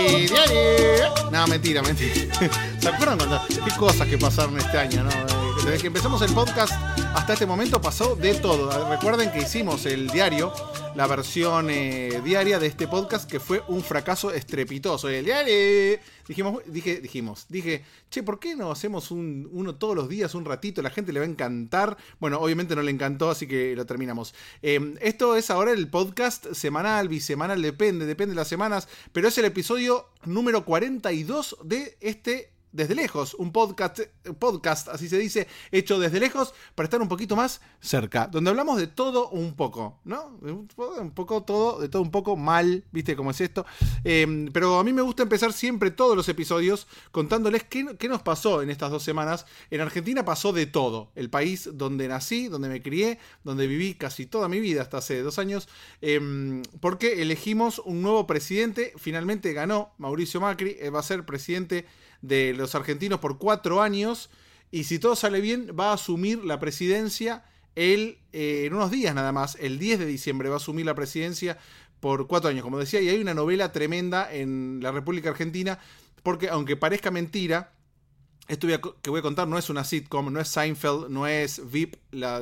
diario. No, mentira. ¿Se acuerdan qué cosas que pasaron este año, no? Desde que empezamos el podcast hasta este momento pasó de todo. Recuerden que hicimos el diario, la versión diaria de este podcast, que fue un fracaso estrepitoso. El diario. Dije, che, ¿por qué no hacemos uno todos los días, un ratito? La gente le va a encantar. Bueno, obviamente no le encantó, así que lo terminamos. Esto es ahora el podcast semanal, bisemanal, depende de las semanas, pero es el episodio número 42 de este Desde Lejos, un podcast, así se dice, hecho desde lejos para estar un poquito más cerca, donde hablamos de todo un poco, ¿no? Un poco todo, de todo un poco mal, ¿viste cómo es esto? Pero a mí me gusta empezar siempre todos los episodios contándoles qué nos pasó en estas 2 semanas. En Argentina pasó de todo, el país donde nací, donde me crié, donde viví casi toda mi vida hasta hace 2 años, porque elegimos un nuevo presidente. Finalmente ganó Mauricio Macri, va a ser presidente de los argentinos por 4 años, y si todo sale bien va a asumir la presidencia en unos días nada más, el 10 de diciembre va a asumir la presidencia por 4 años, como decía, y hay una novela tremenda en la República Argentina, porque aunque parezca mentira, esto que voy a contar no es una sitcom, no es Seinfeld, no es VIP, la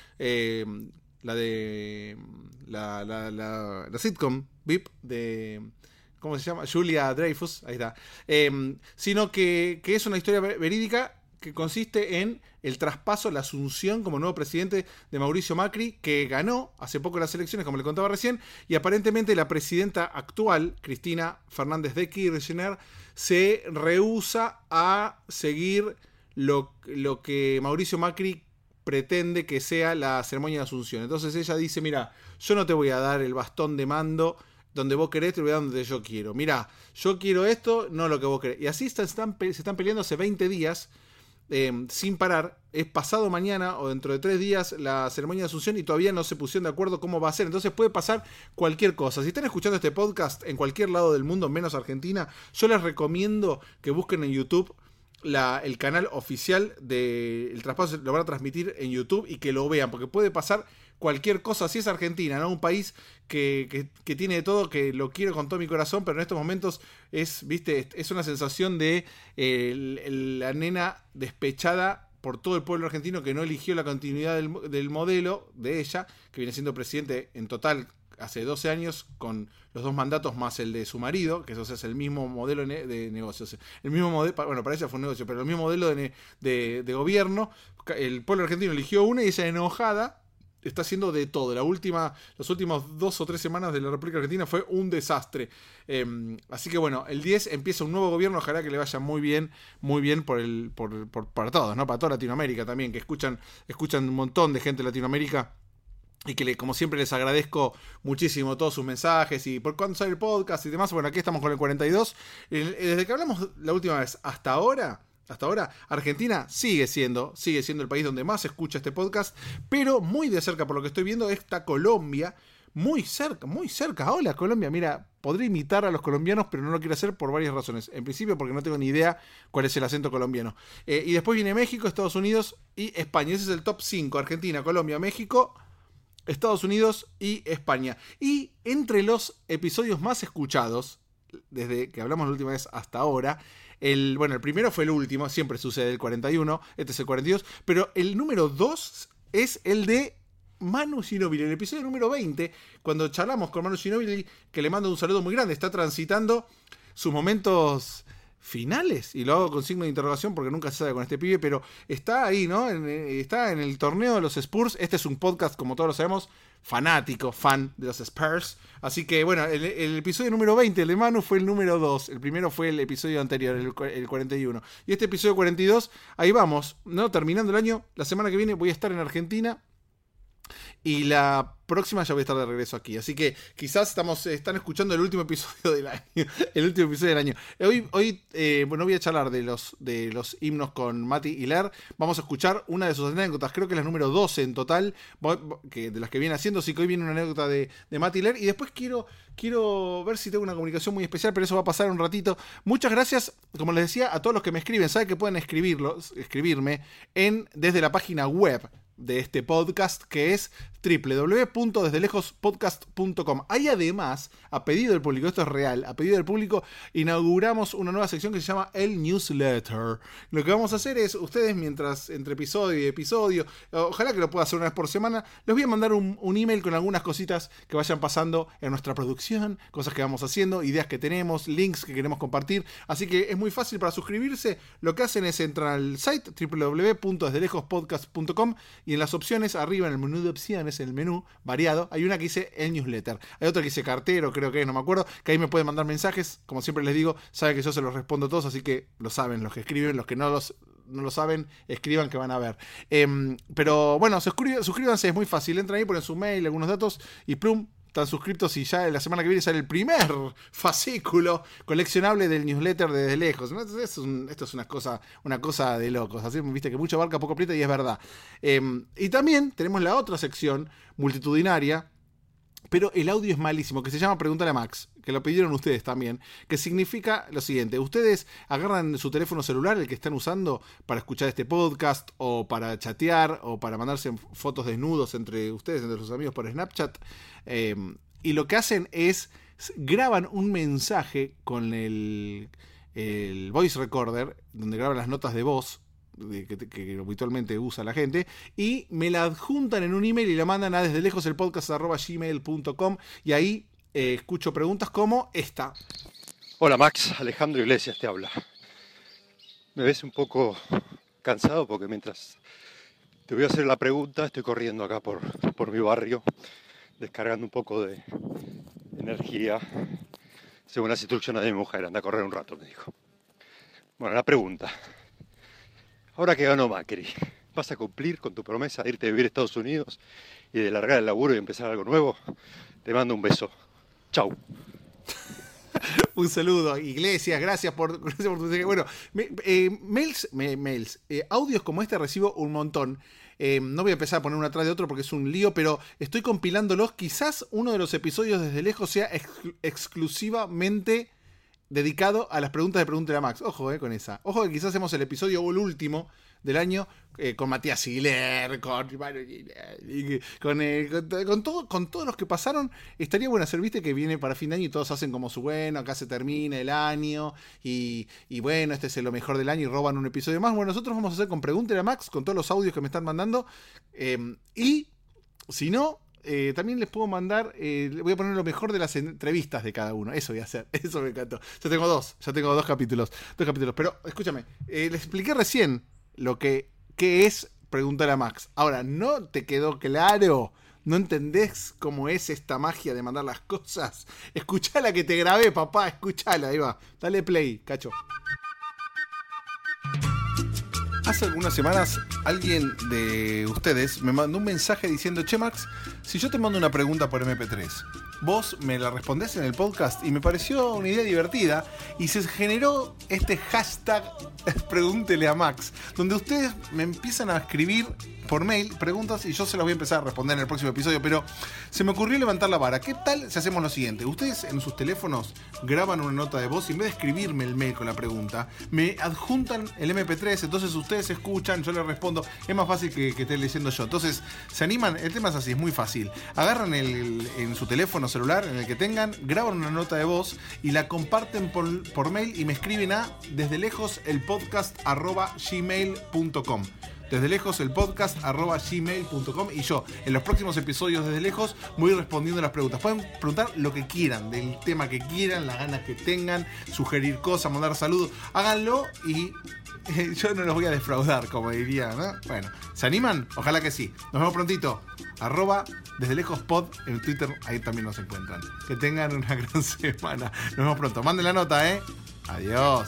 sitcom VIP de... ¿Cómo se llama? Julia Dreyfus, ahí está. Sino que es una historia verídica que consiste en el traspaso, la asunción como nuevo presidente de Mauricio Macri, que ganó hace poco las elecciones, como le contaba recién, y aparentemente la presidenta actual, Cristina Fernández de Kirchner, se rehúsa a seguir lo que Mauricio Macri pretende que sea la ceremonia de asunción. Entonces ella dice, mira, yo no te voy a dar el bastón de mando donde vos querés, te voy a dar donde yo quiero. Mirá, yo quiero esto, no lo que vos querés. Y así se están peleando hace 20 días, sin parar. Es pasado mañana o dentro de 3 días la ceremonia de asunción y todavía no se pusieron de acuerdo cómo va a ser. Entonces puede pasar cualquier cosa. Si están escuchando este podcast en cualquier lado del mundo, menos Argentina, yo les recomiendo que busquen en YouTube el canal oficial del traspaso. Lo van a transmitir en YouTube y que lo vean, porque puede pasar cualquier cosa. Si es Argentina, ¿no? Un país que tiene de todo, que lo quiero con todo mi corazón, pero en estos momentos es una sensación de la nena despechada por todo el pueblo argentino, que no eligió la continuidad del modelo de ella, que viene siendo presidente en total hace 12 años, con los 2 mandatos más el de su marido, que eso es el mismo modelo de negocios. El mismo modelo, bueno, para ella fue un negocio, pero el mismo modelo de gobierno. El pueblo argentino eligió una y ella, enojada, está haciendo de todo. Los últimos 2 o 3 semanas de la República Argentina fue un desastre. Así que bueno, el 10 empieza un nuevo gobierno. Ojalá que le vaya muy bien para todos, ¿no? Para toda Latinoamérica también, que escuchan un montón de gente de Latinoamérica. Y que como siempre les agradezco muchísimo todos sus mensajes y por cuándo sale el podcast y demás. Bueno, aquí estamos con el 42. Desde que hablamos la última vez hasta ahora, Argentina sigue siendo el país donde más se escucha este podcast, pero muy de cerca, por lo que estoy viendo, está Colombia, muy cerca. Hola, Colombia. Mira, podría imitar a los colombianos, pero no lo quiero hacer por varias razones. En principio, porque no tengo ni idea cuál es el acento colombiano. Y después viene México, Estados Unidos y España. Ese es el top 5. Argentina, Colombia, México, Estados Unidos y España. Y entre los episodios más escuchados, desde que hablamos la última vez hasta ahora, el primero fue el último, siempre sucede el 41, este es el 42, pero el número 2 es el de Manu Ginóbili, el episodio número 20, cuando charlamos con Manu Ginóbili, que le mando un saludo muy grande, está transitando sus momentos finales, y lo hago con signo de interrogación porque nunca se sabe con este pibe, pero está ahí, ¿no? Está en el torneo de los Spurs. Este es un podcast, como todos lo sabemos, fan de los Spurs. Así que bueno, el episodio número 20, el de Manu, fue el número 2. El primero fue el episodio anterior, el 41. Y este episodio 42, ahí vamos, ¿no? Terminando el año. La semana que viene voy a estar en Argentina. Y la próxima ya voy a estar de regreso aquí. Así que quizás están escuchando el último episodio del año. El último episodio del año. Hoy voy a charlar de los himnos con Mati Hiler. Vamos a escuchar una de sus anécdotas. Creo que es la número 12 en total, de las que viene haciendo. Así que hoy viene una anécdota de Mati Hiler. Y después quiero ver si tengo una comunicación muy especial, pero eso va a pasar un ratito. Muchas gracias, como les decía, a todos los que me escriben. Saben que pueden escribirme desde la página web. de este podcast, que es www.desdelejospodcast.com. Ahí además, a pedido del público, esto es real, a pedido del público, inauguramos una nueva sección que se llama el newsletter. Lo que vamos a hacer es, ustedes mientras entre episodio y episodio, ojalá que lo pueda hacer una vez por semana, les voy a mandar un email con algunas cositas que vayan pasando en nuestra producción, cosas que vamos haciendo, ideas que tenemos, links que queremos compartir. Así que es muy fácil para suscribirse. Lo que hacen es entrar al site www.desdelejospodcast.com y en las opciones, arriba en el menú de opciones, el menú variado, hay una que dice el newsletter. Hay otra que dice cartero, creo que no me acuerdo, que ahí me pueden mandar mensajes. Como siempre les digo, saben que yo se los respondo a todos, así que lo saben los que escriben, los que no lo saben, escriban que van a ver. Pero bueno, suscríbanse, es muy fácil. Entran ahí, ponen su mail, algunos datos y plum, están suscriptos y ya la semana que viene sale el primer fascículo coleccionable del newsletter Desde Lejos. Esto es una cosa de locos. Así, viste que mucho abarca, poco aprieta y es verdad. Y también tenemos la otra sección multitudinaria, pero el audio es malísimo, que se llama Pregúntale a Max, que lo pidieron ustedes también, que significa lo siguiente: ustedes agarran su teléfono celular, el que están usando para escuchar este podcast, o para chatear, o para mandarse fotos desnudos entre ustedes, entre sus amigos por Snapchat, y lo que hacen es graban un mensaje con el voice recorder, donde graban las notas de voz, que habitualmente usa la gente, y me la adjuntan en un email y la mandan a desdelejos.podcast@gmail.com, y ahí escucho preguntas como esta. Hola Max, Alejandro Iglesias te habla. Me ves un poco cansado porque mientras te voy a hacer la pregunta estoy corriendo acá por mi barrio, descargando un poco de energía según las instrucciones de mi mujer. Anda a correr un rato, me dijo. Bueno, la pregunta: ahora que ganó Macri, ¿vas a cumplir con tu promesa de irte a vivir a Estados Unidos y de largar el laburo y empezar algo nuevo? Te mando un beso. Chau. Un saludo, Iglesias, gracias por tu mensaje. Bueno, audios como este recibo un montón. No voy a empezar a poner uno atrás de otro porque es un lío, pero estoy compilándolos. Quizás uno de los episodios Desde Lejos sea exclusivamente dedicado a las preguntas de Pregúntale a Max. Ojo, con esa. Ojo que quizás hacemos el episodio o el último del año con Matías Ziegler, con todos los que pasaron. Estaría bueno hacer, viste, que viene para fin de año y todos hacen como su bueno, acá se termina el año y bueno, este es lo mejor del año y roban un episodio más. Bueno, nosotros vamos a hacer con Pregúntale a Max, con todos los audios que me están mandando, y si no, también les puedo mandar, voy a poner lo mejor de las entrevistas de cada uno. Eso voy a hacer, eso me encantó. Ya tengo dos capítulos. Pero escúchame, les expliqué recién qué es Preguntar a Max. Ahora, ¿no te quedó claro? ¿No entendés cómo es esta magia de mandar las cosas? Escuchala que te grabé, papá, escuchala, ahí va. Dale play, cacho. Hace algunas semanas alguien de ustedes me mandó un mensaje diciendo: che Max, si yo te mando una pregunta por MP3, vos me la respondés en el podcast. Y me pareció una idea divertida y se generó este hashtag Pregúntele a Max, donde ustedes me empiezan a escribir por mail preguntas y yo se las voy a empezar a responder en el próximo episodio. Pero se me ocurrió levantar la vara. ¿Qué tal si hacemos lo siguiente? Ustedes en sus teléfonos graban una nota de voz y en vez de escribirme el mail con la pregunta, me adjuntan el MP3, entonces ustedes escuchan, yo les respondo. Es más fácil que esté leyendo yo. Entonces, ¿se animan? El tema es así, es muy fácil. Agarran en su teléfono celular, en el que tengan, graban una nota de voz y la comparten por mail y me escriben a desdelejos@gmail.com. Desde lejos el podcast@gmail.com, y yo en los próximos episodios Desde Lejos voy respondiendo las preguntas. Pueden preguntar lo que quieran, del tema que quieran, las ganas que tengan, sugerir cosas, mandar saludos, háganlo y yo no los voy a defraudar, como diría, ¿no? Bueno, ¿se animan? Ojalá que sí. Nos vemos prontito. Desde Lejos Pod en Twitter, ahí también nos encuentran. Que tengan una gran semana. Nos vemos pronto. Manden la nota, Adiós.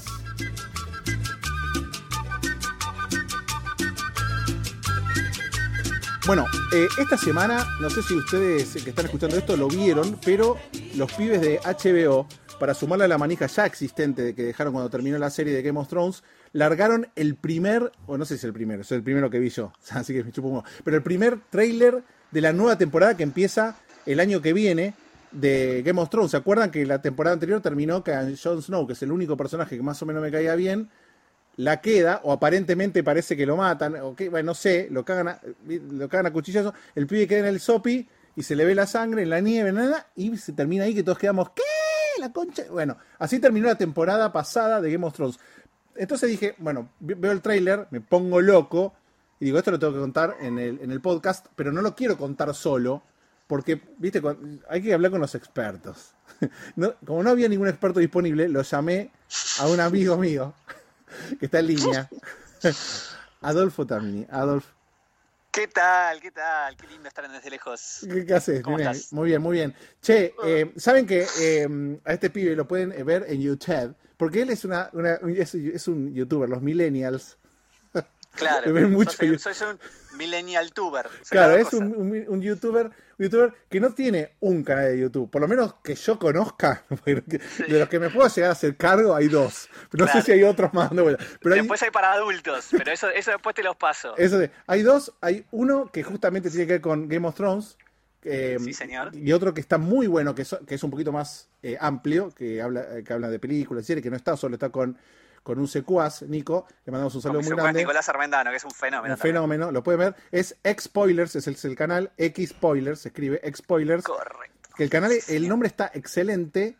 Bueno, esta semana, no sé si ustedes que están escuchando esto lo vieron, pero los pibes de HBO, para sumarle a la manija ya existente de que dejaron cuando terminó la serie de Game of Thrones, largaron el primer, o no sé si es el primero, es el primero que vi yo, así que me chupo uno, pero el primer tráiler de la nueva temporada que empieza el año que viene de Game of Thrones. ¿Se acuerdan que la temporada anterior terminó que Jon Snow, que es el único personaje que más o menos me caía bien, la queda, o aparentemente parece que lo matan, o que, bueno, no sé, lo cagan a cuchillazos, el pibe queda en el sopi y se le ve la sangre en la nieve, nada, y se termina ahí que todos quedamos, ¿qué? La concha. Bueno, así terminó la temporada pasada de Game of Thrones. Entonces dije, bueno, veo el tráiler, me pongo loco, y digo, esto lo tengo que contar en el podcast, pero no lo quiero contar solo, porque, viste, hay que hablar con los expertos. No, como no había ningún experto disponible, lo llamé a un amigo mío, que está en línea, Adolfo Tamini. Adolf. ¿Qué tal? ¿Qué tal? Qué lindo estar desde lejos. ¿Qué haces? ¿Cómo estás? Muy bien, muy bien. Che, ¿saben que a este pibe lo pueden ver en YouTube? Porque él es es un youtuber, los millennials. Claro, Me ven mucho. soy un millennial tuber. Claro, es un youtuber que no tiene un canal de YouTube. Por lo menos que yo conozca, de los que me puedo llegar a hacer cargo, hay dos. No sé si hay otros más dando vuelta. Pero después hay para adultos, pero eso después te los paso. Hay dos, hay uno que justamente tiene que ver con Game of Thrones. Sí, señor. Y otro que está muy bueno, que es un poquito más amplio, que habla de películas y series, que no está solo, está con un secuaz, Nico, le mandamos un saludo muy grande. Nicolás Armendano, que es un fenómeno. Un fenómeno, lo pueden ver. Es X-Spoilers, es el canal X-Spoilers, se escribe X-Spoilers. Correcto. Que el canal, el nombre está excelente.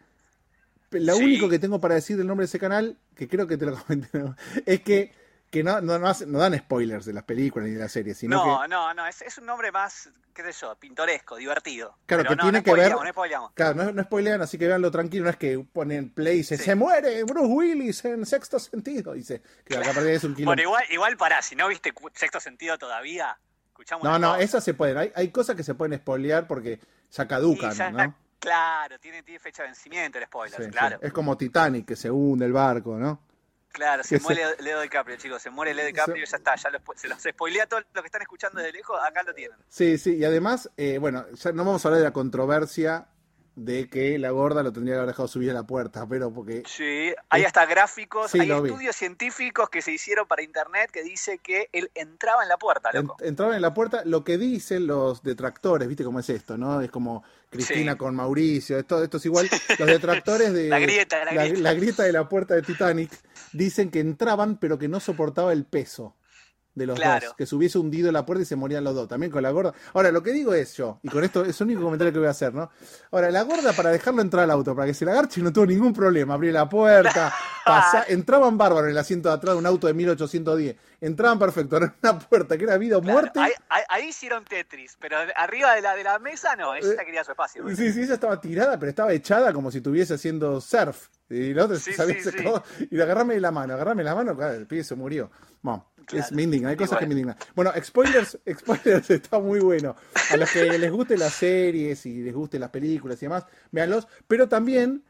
Lo único que tengo para decir del nombre de ese canal, que creo que te lo comenté, ¿no? Es que no dan spoilers de las películas ni de las series, sino no, es un nombre más, qué sé yo, pintoresco, divertido. Claro, pero que tiene que ver. No spoileamos. Claro, no spoilean, así que véanlo tranquilo, no es que ponen play y dice, se muere Bruce Willis en Sexto Sentido, dice, que acá aparte es un kilo. Bueno, igual pará, si no viste Sexto Sentido todavía, escuchamos. No, esas se pueden, hay cosas que se pueden spoilear porque ya caducan, ¿no? Claro, tiene fecha de vencimiento el spoiler, claro. Sí. Es como Titanic, que se hunde el barco, ¿no? Claro, se muere Leo DiCaprio, chicos, se muere Leo DiCaprio y ya está, se los spoilea a todos los que están escuchando desde lejos, acá lo tienen. Sí, y además, bueno, ya no vamos a hablar de la controversia de que la gorda lo tendría que haber dejado subir a la puerta, pero porque... Sí, hay hasta gráficos, hay estudios científicos que se hicieron para internet que dice que él entraba en la puerta, loco. Entraba en la puerta, lo que dicen los detractores, ¿viste cómo es esto, no? Es como Cristina con Mauricio, esto es igual, los detractores de... La grieta. La grieta de la puerta de Titanic, dicen que entraban pero que no soportaba el peso de los dos, que se hubiese hundido la puerta y se morían los dos, también con la gorda. Ahora, lo que digo es yo, y con esto es el único comentario que voy a hacer, ¿no? Ahora, la gorda, para dejarlo entrar al auto, para que se la agarche, no tuvo ningún problema, abrí la puerta, entraban bárbaros en el asiento de atrás de un auto de 1810, entraban perfecto, era una puerta que era vida o muerte. Ahí hicieron Tetris, pero arriba de la mesa no, ella quería su espacio. Sí, ella estaba tirada, pero estaba echada como si estuviese haciendo surf. Y la otra y agarrame la mano, claro, el pibe se murió. Bueno, claro, me indigna, hay cosas que me indignan. Bueno, Spoilers está muy bueno. A los que les gusten las series y les gusten las películas y demás, véanlos. Pero también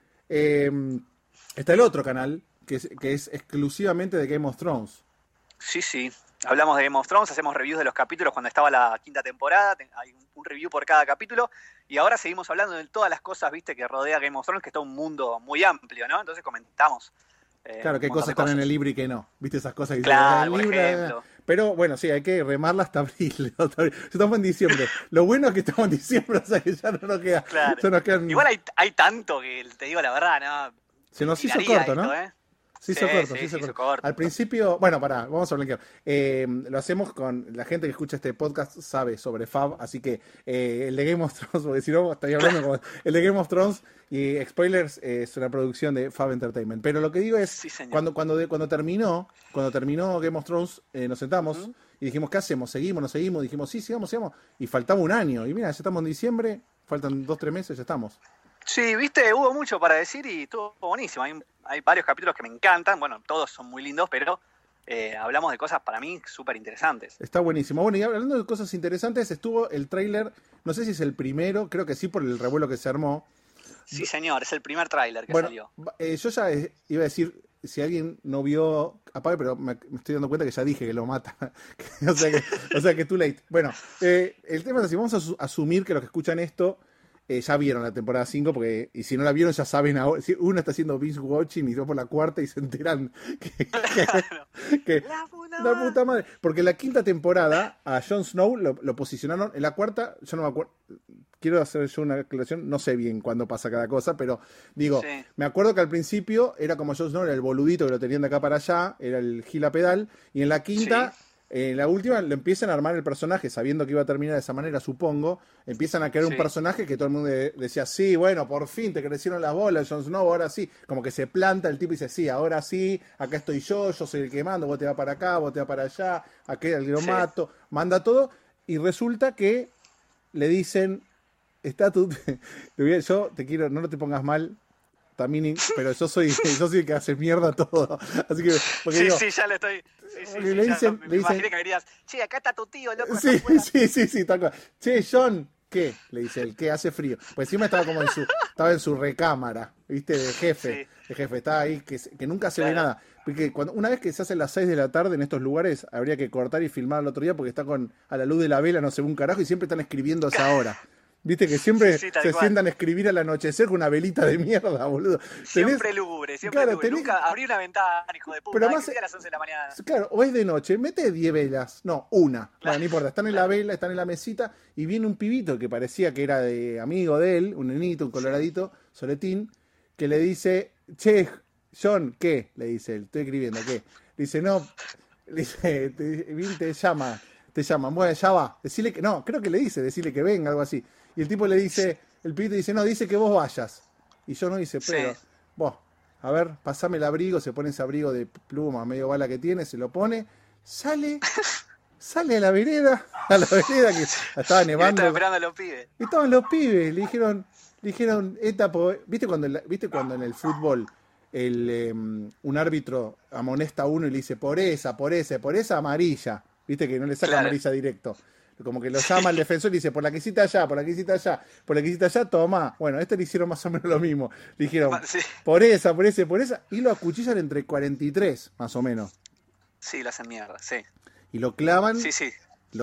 está el otro canal, que es exclusivamente de Game of Thrones. Sí. Hablamos de Game of Thrones, hacemos reviews de los capítulos cuando estaba la quinta temporada, hay un review por cada capítulo, y ahora seguimos hablando de todas las cosas, viste, que rodea Game of Thrones, que está un mundo muy amplio, ¿no? Entonces comentamos. Claro, que hay cosas que están en el libro y que no, viste esas cosas que claro, por ejemplo. Pero bueno, sí, hay que remarla hasta abril. Estamos en diciembre. Lo bueno es que estamos en diciembre, o sea que ya no nos queda. Claro. Ya nos quedan... Igual hay tanto que te digo la verdad, ¿no? Se nos hizo corto, esto, ¿no? Se hizo corto. Al principio, bueno, vamos a blanquear. Lo hacemos con la gente que escucha este podcast, sabe sobre Fab, así que el de Game of Thrones, porque si no estaría hablando como el de Game of Thrones y Spoilers es una producción de Fab Entertainment. Pero lo que digo es, cuando terminó Game of Thrones, nos sentamos y dijimos, ¿qué hacemos? ¿Seguimos? ¿No seguimos? Dijimos, sí, sigamos. Y faltaba un año. Y mira, ya estamos en diciembre, faltan 2-3 meses, ya estamos. Sí, viste, hubo mucho para decir y estuvo buenísimo. Hay varios capítulos que me encantan, bueno, todos son muy lindos, pero hablamos de cosas para mí súper interesantes. Está buenísimo. Bueno, y hablando de cosas interesantes, estuvo el tráiler, no sé si es el primero, creo que sí, por el revuelo que se armó. Sí, señor, es el primer tráiler que salió. Yo ya iba a decir, si alguien no vio, apague, pero me estoy dando cuenta que ya dije que lo mata. o sea que too late. Bueno, el tema es así, vamos a asumir que los que escuchan esto ya vieron la temporada 5, porque y si no la vieron ya saben ahora. Si uno está haciendo binge watching y dos por la cuarta y se enteran que la puta madre. Porque la quinta temporada a Jon Snow lo posicionaron en la cuarta, yo no me acuerdo quiero hacer yo una aclaración, no sé bien cuándo pasa cada cosa, pero digo, Sí. me acuerdo que al principio era como Jon Snow, era el boludito que lo tenían de acá para allá, era el gila pedal, y en la quinta, en la última, lo empiezan a armar el personaje, sabiendo que iba a terminar de esa manera, supongo, empiezan a crear un Sí. personaje que todo el mundo decía, sí, bueno, por fin te crecieron las bolas, Jon Snow, ahora sí, como que se planta el tipo y dice, sí, ahora sí, acá estoy yo soy el que mando, vos te vas para acá, vos te vas para allá, aquel lo Sí. mato, manda todo, y resulta que le dicen, está tú, yo te quiero, no te pongas mal, también, pero yo soy el que hace mierda todo, así que, porque Sí, digo, sí, ya lo estoy. Sí, sí, porque sí, le ya dicen, me imaginé que me dirías, che, acá está tu tío, loco. sí, está afuera". sí, tal cual. Che, John, ¿qué? Le dice él, ¿qué? Hace frío. Pues encima estaba como estaba en su recámara, ¿viste? De jefe. Sí. De jefe, estaba ahí, que nunca se ve Claro. nada. Porque una vez que se hacen las 6 de la tarde en estos lugares, habría que cortar y filmar al otro día porque está a la luz de la vela, no sé, un carajo, y siempre están escribiendo a esa hora. Viste que siempre Sí, tal se cual. sientan a escribir al anochecer con una velita de mierda, boludo. Siempre lúgubre, siempre claro, lúgubre. Nunca abrí una ventana, hijo de puta. Pero Ay, más- que sea a las 11 de la mañana. Claro, o es de noche, mete 10 velas, no, una. Claro, Bueno, no importa, están en la vela, están en la mesita y viene un pibito que parecía que era de amigo de él, un nenito, un coloradito, soletín, que le dice, che, John, ¿qué? Le dice él, estoy escribiendo, ¿qué? Le dice, no, le dice, te llama, bueno, ya va, decirle que, no, creo que le dice, decirle que venga, algo así. Y el tipo le dice, el pibito dice, no, dice que vos vayas. Y yo no dice, pero, Sí. vos, a ver, pasame el abrigo, se pone ese abrigo de pluma, medio bala que tiene, se lo pone, sale a la vereda, que estaba Y me nevando. estaba esperando a los pibes. Y estaban los pibes, le dijeron, ¿viste cuando en el fútbol un árbitro amonesta a uno y le dice, por esa, amarilla? ¿Viste que no le saca Claro. amarilla directo? Como que lo llama el defensor y dice, por la que hiciste allá, por la que hiciste allá, por la que hiciste allá, toma. Bueno, le hicieron más o menos lo mismo. Le dijeron, Sí. por esa, y lo acuchillan entre 43, más o menos. Sí, lo hacen mierda, sí. Y lo clavan, Sí, sí.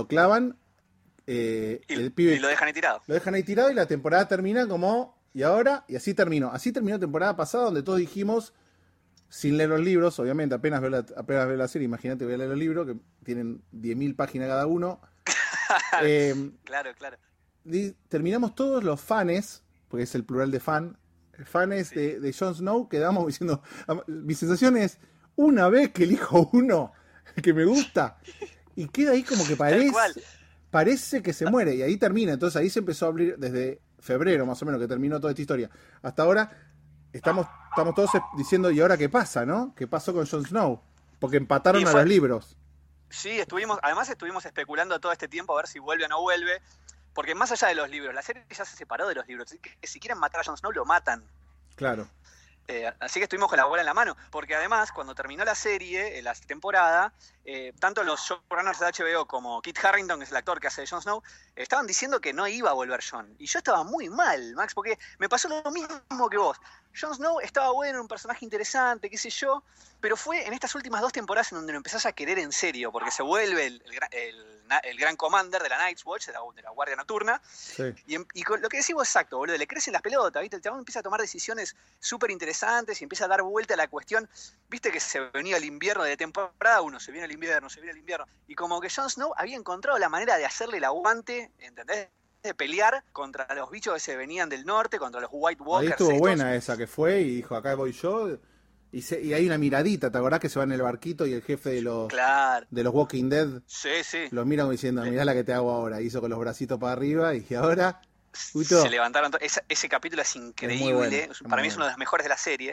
el pibe Y lo dejan ahí tirado. lo dejan ahí tirado y la temporada termina como, y ahora, y así terminó. Así terminó la temporada pasada, donde todos dijimos, sin leer los libros, obviamente, apenas veo la serie, imagínate, voy a leer los libros, que tienen 10.000 páginas cada uno. Claro, claro. Terminamos todos los fanes, porque es el plural de fanes Sí. de Jon Snow, quedamos diciendo, mi sensación es, una vez que elijo uno que me gusta, y queda ahí como que Tal cual. parece que se muere, y ahí termina. Entonces ahí se empezó a abrir desde febrero, más o menos, que terminó toda esta historia. Hasta ahora estamos todos diciendo, ¿y ahora qué pasa, no? ¿Qué pasó con Jon Snow? Porque empataron Y a fue- los libros. Sí, además estuvimos especulando todo este tiempo a ver si vuelve o no vuelve, porque más allá de los libros, la serie ya se separó de los libros, así que si quieren matar a Jon Snow lo matan. Claro. Así que estuvimos con la bola en la mano, porque además cuando terminó la serie, la temporada, tanto los showrunners de HBO como Kit Harington, que es el actor que hace de Jon Snow, estaban diciendo que no iba a volver Jon. Y yo estaba muy mal, Max, porque me pasó lo mismo que vos. Jon Snow estaba bueno, un personaje interesante, qué sé yo, pero fue en estas últimas 2 temporadas en donde lo empezás a querer en serio, porque se vuelve el gran commander de la Night's Watch, de la Guardia Nocturna, Sí. y con lo que decís vos, exacto, boludo, le crecen las pelotas, ¿viste? El chabón empieza a tomar decisiones súper interesantes y empieza a dar vuelta a la cuestión. Viste que se venía el invierno de temporada 1, se viene el invierno. Y como que Jon Snow había encontrado la manera de hacerle el aguante, ¿entendés? De pelear contra los bichos que se venían del norte, contra los White Walkers. Ahí estuvo estos. buena esa que fue y dijo, acá voy yo. Y hay una miradita, ¿te acordás que se va en el barquito y el jefe Claro. de los Walking Dead Sí, sí. los mira como diciendo, mirá la que te hago ahora? Hizo con los bracitos para arriba y ahora... Justo. Se levantaron. Ese capítulo es increíble. bueno, es Para muy mí es uno de los mejores de la serie.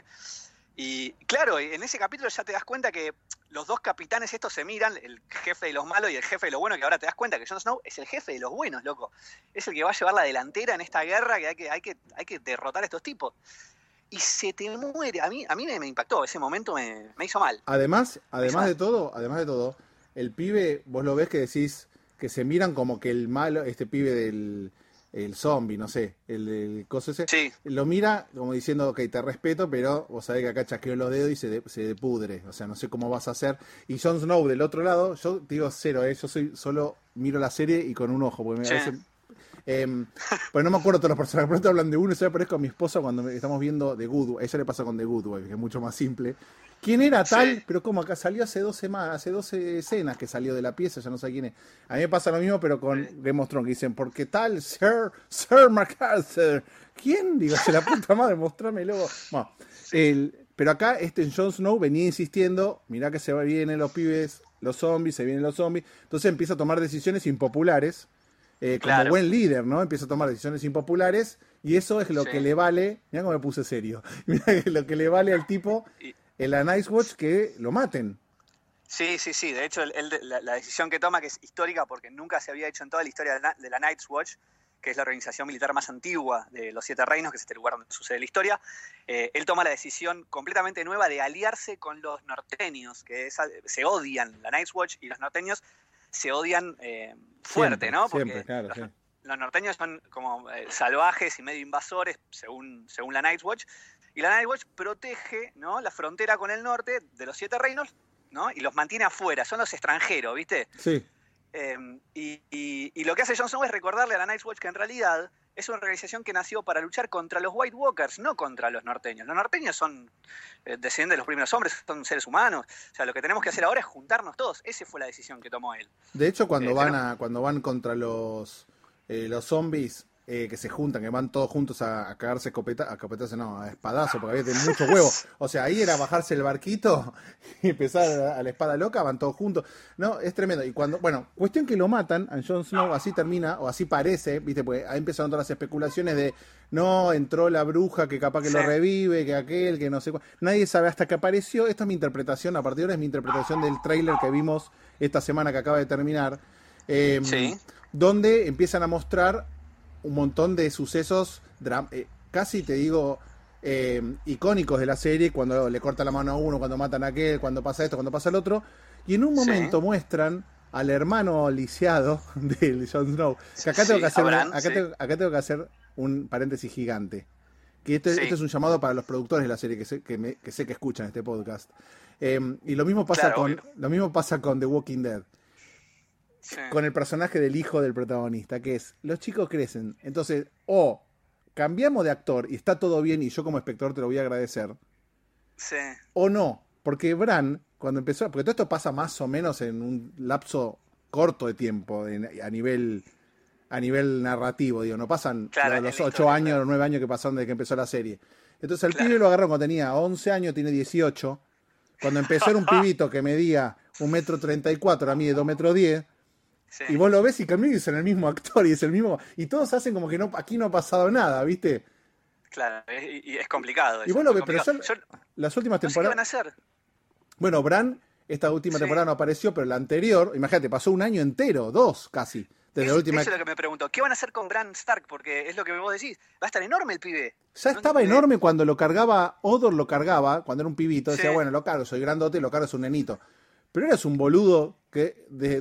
Y claro, en ese capítulo ya te das cuenta que los dos capitanes estos se miran, el jefe de los malos y el jefe de los buenos, que ahora te das cuenta que Jon Snow es el jefe de los buenos, loco. Es el que va a llevar la delantera en esta guerra que hay que derrotar a estos tipos. Y se te muere. A mí me impactó, ese momento me hizo mal. Además de todo, el pibe, vos lo ves que decís que se miran como que el malo, este pibe del el zombie, no sé, el coso ese, Sí. lo mira como diciendo, ok, te respeto, pero vos sabés que acá chasqueo los dedos y se depudre, o sea, no sé cómo vas a hacer. Y Jon Snow del otro lado, yo digo cero, yo solo miro la serie y con un ojo, porque me Sí. parece Pues no me acuerdo todos los personajes, pero te hablan de uno y se aparezco a mi esposa cuando estamos viendo The Good Wife. A ella le pasa con The Good Wife, que es mucho más simple. ¿Quién era tal? Sí. Pero como acá salió hace 2 semanas, hace 12 escenas que salió de la pieza, ya no sé quién es. A mí me pasa lo mismo, pero con Game of Thrones, que dicen, ¿por qué tal Sir MacArthur? ¿Quién? Digo, se la puta madre, mostrámelo. Bueno, pero acá Jon Snow venía insistiendo, mirá que se vienen los pibes, los zombies, se vienen los zombies. Entonces empieza a tomar decisiones impopulares, como buen líder, ¿no? Empieza a tomar decisiones impopulares y eso es lo que le vale, mirá cómo me puse serio, mirá lo que le vale al tipo en la Night's Watch que lo maten. Sí. De hecho, la decisión que toma, que es histórica porque nunca se había hecho en toda la historia de la Night's Watch, que es la organización militar más antigua de los Siete Reinos, que es este lugar donde sucede la historia, él toma la decisión completamente nueva de aliarse con los norteños, que se odian, la Night's Watch y los norteños se odian fuerte, Siempre, ¿no? Porque siempre, claro, sí. los norteños son como salvajes y medio invasores, según la Night's Watch, y la Night's Watch protege, ¿no?, la frontera con el norte de los Siete Reinos, ¿no?, y los mantiene afuera, son los extranjeros, ¿viste? Sí. Y lo que hace Jon Snow es recordarle a la Night's Watch que en realidad es una organización que nació para luchar contra los White Walkers, no contra los norteños. Los norteños son descendientes de los primeros hombres, son seres humanos. O sea, lo que tenemos que hacer ahora es juntarnos todos. Esa fue la decisión que tomó él. De hecho, cuando van contra los zombies, que se juntan, que van todos juntos a cagarse a espadazo, porque había mucho huevo. O sea, ahí era bajarse el barquito y empezar a la espada loca, van todos juntos. No, es tremendo. Y cuestión que lo matan, a Jon Snow así termina, o así parece, ¿viste? Pues ahí empezaron todas las especulaciones de, no, entró la bruja que capaz que lo revive, que aquel, que no sé cuál. Nadie sabe hasta que apareció. Esta es mi interpretación, a partir de ahora es mi interpretación del tráiler que vimos esta semana que acaba de terminar. Donde empiezan a mostrar un montón de sucesos, casi te digo, icónicos de la serie, cuando le corta la mano a uno, cuando matan a aquel, cuando pasa esto, cuando pasa el otro, y en un momento muestran al hermano lisiado de Jon Snow, que acá tengo que hacer acá tengo que hacer un paréntesis gigante, que este es un llamado para los productores de la serie, que sé que escuchan este podcast, y lo mismo pasa con The Walking Dead. Sí. Con el personaje del hijo del protagonista, que es, los chicos crecen, entonces, o cambiamos de actor y está todo bien y yo como espectador te lo voy a agradecer, o no, porque Bran, cuando empezó, porque todo esto pasa más o menos en un lapso corto de tiempo, a nivel narrativo, digo, no pasan los 8 años o 9 años que pasaron desde que empezó la serie. Entonces al pibe lo agarraron cuando tenía 11 años, tiene 18, cuando empezó era un pibito que medía 1,34 m, a mí de 2,10 m, y vos lo ves y Camilo es el mismo actor y es el mismo, y todos hacen como que aquí no ha pasado nada, ¿viste? Claro, y es complicado. Y vos lo ves, pero las últimas temporadas. ¿Qué van a hacer? Bueno, Bran, esta última temporada no apareció, pero la anterior, imagínate, pasó un año entero, 2 casi. Desde la última... Eso es lo que me pregunto. ¿Qué van a hacer con Bran Stark? Porque es lo que vos decís. Va a estar enorme el pibe. Ya estaba enorme cuando lo cargaba, Hodor lo cargaba, cuando era un pibito, decía, bueno, lo cargo, soy grandote, lo cargo, es un nenito. Pero eres un boludo que de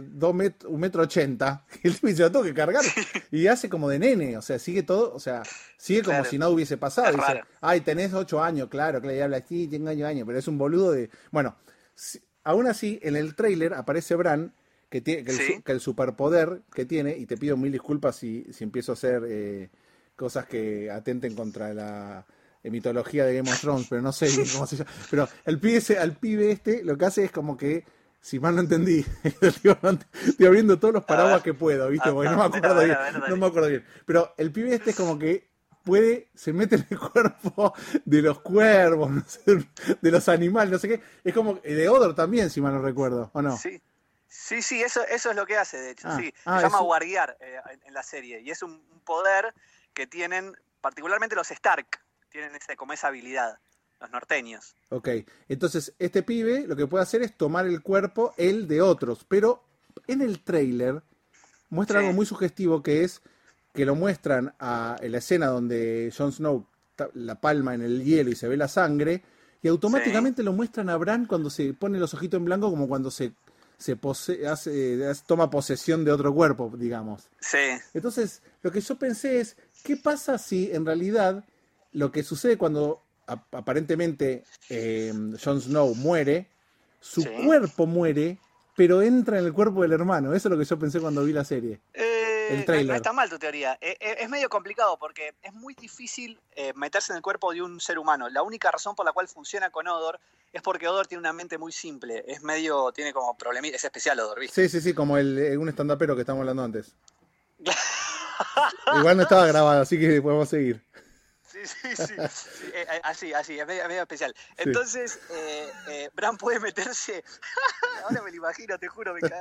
1,80 m, el tipo se lo tengo que cargar y hace como de nene, o sea, sigue todo, o sea, sigue como si nada hubiese pasado. Dice, ay, tenés 8 años, claro, y habla así, tengo años, pero es un boludo de... Bueno, aún así, en el tráiler aparece Bran, que el superpoder que tiene, y te pido mil disculpas si empiezo a hacer cosas que atenten contra la mitología de Game of Thrones, pero no sé cómo se llama. Pero al pibe este lo que hace es como que, si mal no entendí, estoy abriendo todos los paraguas que puedo, ¿viste? Porque no me acuerdo bien. Pero el pibe este es como que se mete en el cuerpo de los cuervos, no sé, de los animales, no sé qué. Es como de Hodor también, si mal no recuerdo, ¿o no? Sí, eso es lo que hace, de hecho. Se llama guardiar en la serie. Y es un poder que tienen, particularmente los Stark, tienen como esa habilidad, los norteños. Ok, entonces este pibe lo que puede hacer es tomar el cuerpo, el de otros. Pero en el tráiler muestra algo muy sugestivo, que es que lo muestran en la escena donde Jon Snow la palma en el hielo y se ve la sangre, y automáticamente lo muestran a Bran cuando se pone los ojitos en blanco, como cuando toma posesión de otro cuerpo, digamos. Entonces, lo que yo pensé es, ¿qué pasa si en realidad lo que sucede cuando aparentemente Jon Snow muere, su cuerpo muere, pero entra en el cuerpo del hermano? Eso es lo que yo pensé cuando vi la serie. el no tráiler. está mal tu teoría. Es medio complicado porque es muy difícil meterse en el cuerpo de un ser humano. La única razón por la cual funciona con Odor es porque Odor tiene una mente muy simple. Tiene como problemitas. Es especial Odor, ¿viste? Sí, como un stand-upero que estamos hablando antes. Igual no estaba grabado, así que podemos seguir. Sí, así, es medio especial. Sí. Entonces, Bran puede meterse. Ahora me lo imagino, te juro, me cae.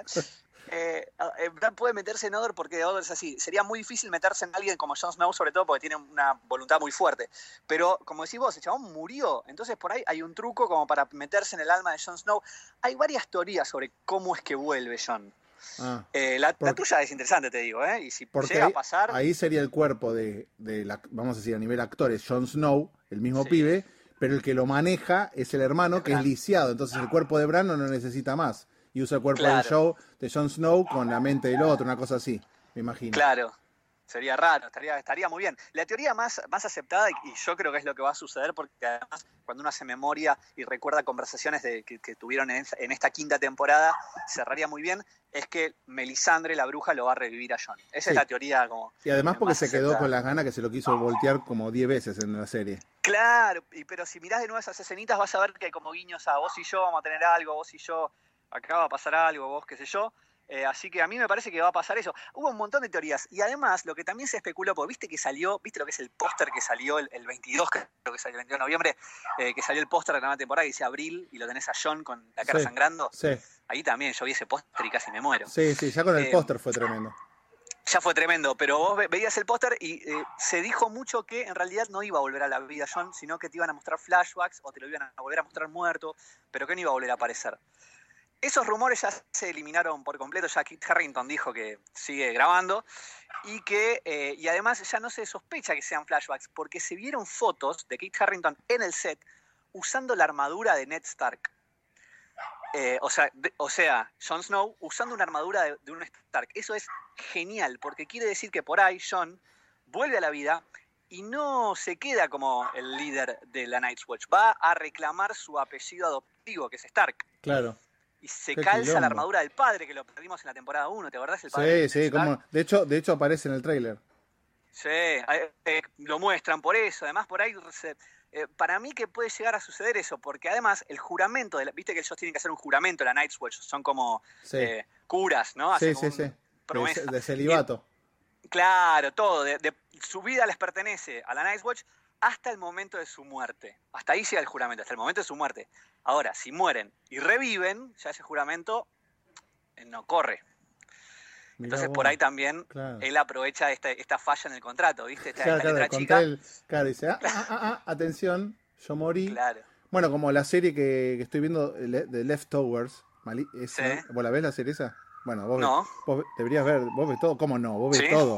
Bran puede meterse en Odor porque Odor es así. Sería muy difícil meterse en alguien como Jon Snow, sobre todo porque tiene una voluntad muy fuerte. Pero, como decís vos, el chabón murió. Entonces, por ahí hay un truco como para meterse en el alma de Jon Snow. Hay varias teorías sobre cómo es que vuelve Jon. La tuya es interesante, te digo, y si llega a pasar... Ahí sería el cuerpo vamos a decir, a nivel actores, Jon Snow, el mismo pibe, pero el que lo maneja es el hermano, que es lisiado. Entonces el cuerpo de Bran no lo necesita más. Y usa el cuerpo del show de Jon Snow con la mente del otro, una cosa así, me imagino. Claro. Sería raro, estaría muy bien. La teoría más aceptada, y yo creo que es lo que va a suceder, porque además cuando uno hace memoria y recuerda conversaciones que tuvieron en esta quinta temporada, cerraría muy bien, es que Melisandre, la bruja, lo va a revivir a Jon. Esa es la teoría como... Y además porque se quedó aceptada. con las ganas, que se lo quiso voltear como 10 veces en la serie. Claro, pero si mirás de nuevo esas escenitas vas a ver que hay como guiños a vos y yo vamos a tener algo, vos y yo, acá va a pasar algo, vos qué sé yo. Así que a mí me parece que va a pasar eso. Hubo un montón de teorías. Y además, lo que también se especuló, porque viste lo que es el póster que salió el 22, creo que salió el 22 de noviembre, que salió el póster de la nueva temporada que dice Abril, y lo tenés a Jon con la cara sangrando. Sí. Ahí también yo vi ese póster y casi me muero. Sí, ya con el póster fue tremendo. Ya fue tremendo, pero vos veías el póster y se dijo mucho que en realidad no iba a volver a la vida Jon, sino que te iban a mostrar flashbacks o te lo iban a volver a mostrar muerto, pero que no iba a volver a aparecer. Esos rumores ya se eliminaron por completo, ya Kit Harington dijo que sigue grabando y además ya no se sospecha que sean flashbacks porque se vieron fotos de Kit Harington en el set usando la armadura de Ned Stark. O sea, Jon Snow usando una armadura de un Stark. Eso es genial porque quiere decir que por ahí Jon vuelve a la vida y no se queda como el líder de la Night's Watch. Va a reclamar su apellido adoptivo, que es Stark. Claro. Y se calza la armadura del padre, que lo perdimos en la temporada 1, ¿te acordás? El padre Sí, como, de hecho aparece en el tráiler. Sí, lo muestran por eso. Además, por ahí, para mí que puede llegar a suceder eso, porque además el juramento, viste que ellos tienen que hacer un juramento, la Night's Watch, son como curas, ¿no? Sí. Promesa. De celibato. Claro, todo. Su vida les pertenece a la Night's Watch hasta el momento de su muerte. Hasta ahí llega el juramento, hasta el momento de su muerte. Ahora, si mueren y reviven, ya ese juramento no corre. Entonces por ahí también él aprovecha esta falla en el contrato, ¿viste? Esta letra chica. Dice, atención, yo morí. Claro. Bueno, como la serie que estoy viendo, de Leftovers. ¿Vos la ves la serie esa? Bueno, vos deberías ver, vos ves todo. ¿Cómo no? Vos ves todo.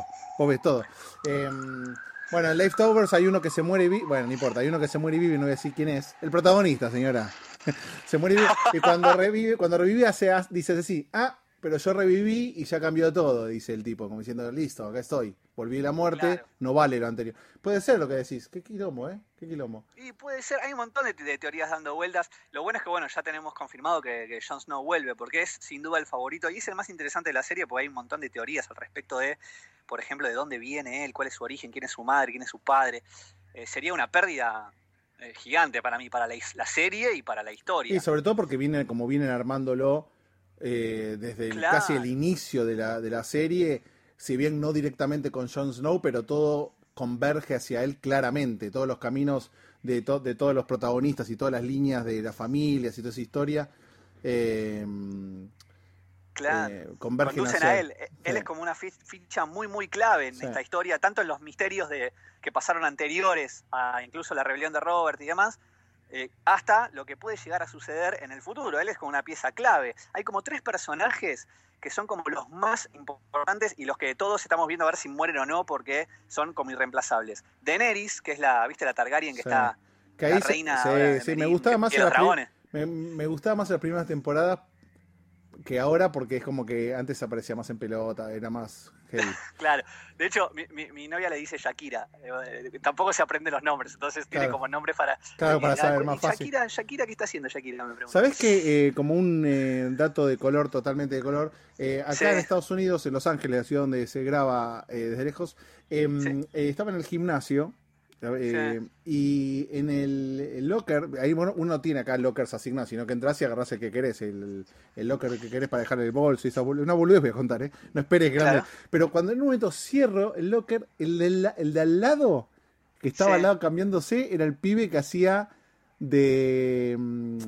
Bueno, en Leftovers hay uno que se muere y vive. Bueno, no importa, hay uno que se muere y vive, no voy a decir quién es. El protagonista, señora. Se muere y vive. Y cuando revive dice así, pero yo reviví y ya cambió todo, dice el tipo, como diciendo, listo, acá estoy. Volví a la muerte, no vale lo anterior. Puede ser lo que decís. Qué quilombo, Qué quilombo. Y puede ser, hay un montón de teorías dando vueltas. Lo bueno es que, ya tenemos confirmado que Jon Snow vuelve, porque es sin duda el favorito. Y es el más interesante de la serie, porque hay un montón de teorías al respecto de, por ejemplo, de dónde viene él, cuál es su origen, quién es su madre, quién es su padre. Sería una pérdida gigante para mí, para la serie y para la historia. Y sobre todo porque vienen armándolo desde casi el inicio de la serie, si bien no directamente con Jon Snow, pero todo converge hacia él claramente, todos los caminos de todos los protagonistas y todas las líneas de las familias y toda esa historia convergen conducen hacia a él. Él es como una ficha muy muy clave en esta historia, tanto en los misterios que pasaron anteriores a incluso la rebelión de Robert y demás, hasta lo que puede llegar a suceder en el futuro. Él es como una pieza clave. Hay como 3 personajes que son como los más importantes y los que todos estamos viendo a ver si mueren o no, porque son como irreemplazables. Daenerys, que es la Targaryen, que está que la reina me gustaba más me me gustaba más en las primeras temporadas, que ahora, porque es como que antes aparecía más en pelota, era más heavy. Claro, de hecho, mi novia le dice Shakira, tampoco se aprende los nombres, entonces tiene como nombres para... Claro, para saber más fácil. Shakira, ¿qué está haciendo Shakira? Me pregunto. ¿Sabés que como un dato de color, totalmente de color, acá en Estados Unidos, en Los Ángeles, la ciudad donde se graba desde lejos, estaba en el gimnasio, y en el locker, ahí uno no tiene acá lockers asignados, sino que entras y agarrás el que querés, el locker que querés para dejar el bolso y esa una boludez voy a contar, no esperes que grande. Pero cuando en un momento cierro el locker, el de al lado, que estaba al lado cambiándose, era el pibe que hacía de